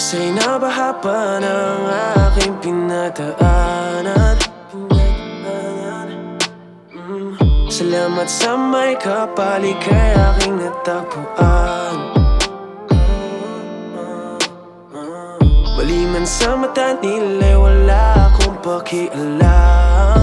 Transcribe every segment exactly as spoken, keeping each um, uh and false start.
Sa'y nabaha pa ng aking pinagdaanan. mm. Salamat sa may kapali kay aking natagpuan. Mali man sa mata nila'y wala akong pakialam.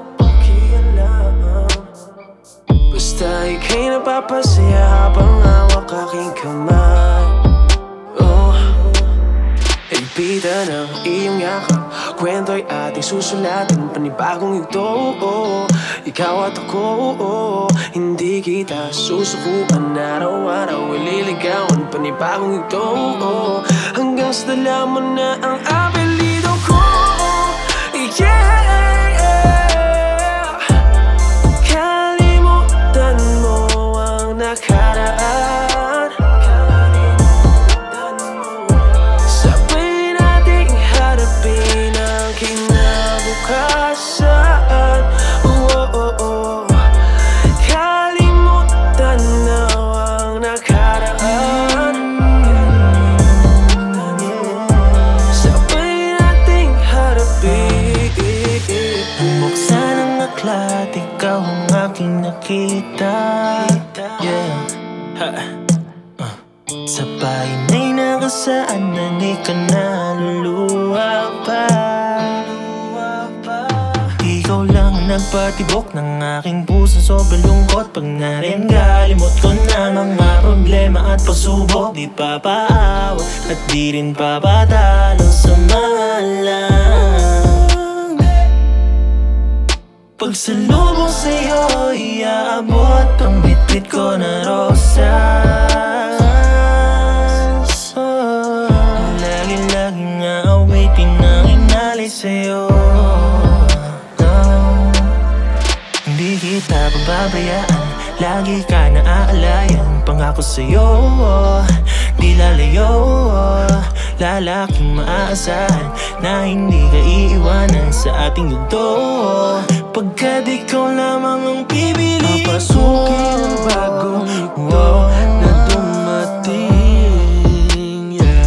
Basta ika'y napapasaya habang hawak aking kamay. Oh, higpitan ang iyong yakap, kwento'y ating susulatan, panibagong ito. Oh, ikaw at ako, oh, hindi kita susukuan. Araw-araw ililigawan, panibagong ito. Oh, hanggang sa dala mo na ang apelido ko. Yeah. Nakaraan, sabay nating harapin ang kinabukasan. Oh, oh, oh, oh. Kalimutan na ang nakaraan, sabay nating harapin. Buksan ang aklat, ikaw ang aking nakita. Yeah. Ha. Uh. Sa pahinay na kasaanan, ikaw naluluwa pa. Ikaw lang ang nagpatibok ng aking puso. Sobrang lungkot pag narin kalimot ko na mga problema at pagsubok. Di pa paawat at di rin papatalo sa mga lang. Pagsalubong sa'yo, iaabot ang bitbit ko na rosas. oh, Lagi-lagi nga awitin na inalay sa'yo. no. Hindi kita pababayaan, lagi ka na aalayan. Pangako sa'yo, oh, di lalayo, oh, lalaking maaasahan na hindi ka iiwanan sa ating yugto. Pagkat ikaw lamang ang pipili ko, papasukin ang bagong ito na dumating. Yeah.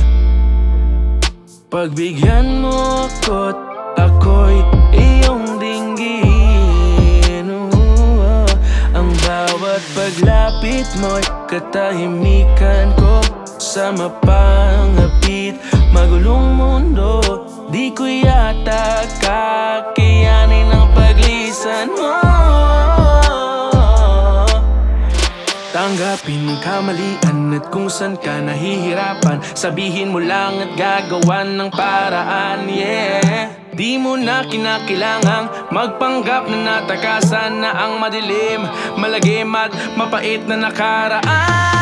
Pagbigyan mo ako't ako'y iyong dinggin. uh, Ang bawat paglapit mo'y katahimikan ko. Sama pangapit, magulong mundo, di ko yata kakayanin ang paglisan mo. Tanggapin ang kamalian at kung saan ka nahihirapan, sabihin mo lang at gagawan ng paraan. Yeah. Di mo na kinakailangang magpanggap na natakasan na ang madilim, malagim at mapait na nakaraan.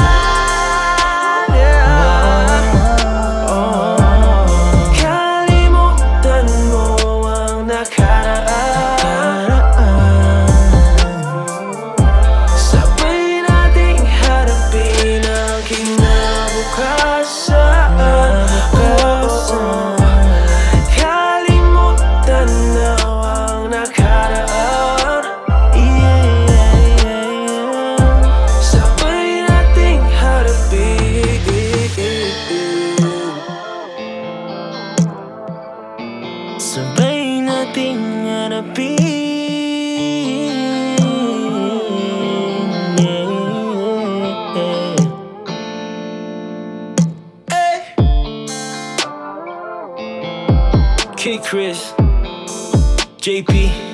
sabay nating harapin. yeah. Hey. Kid Chris, J P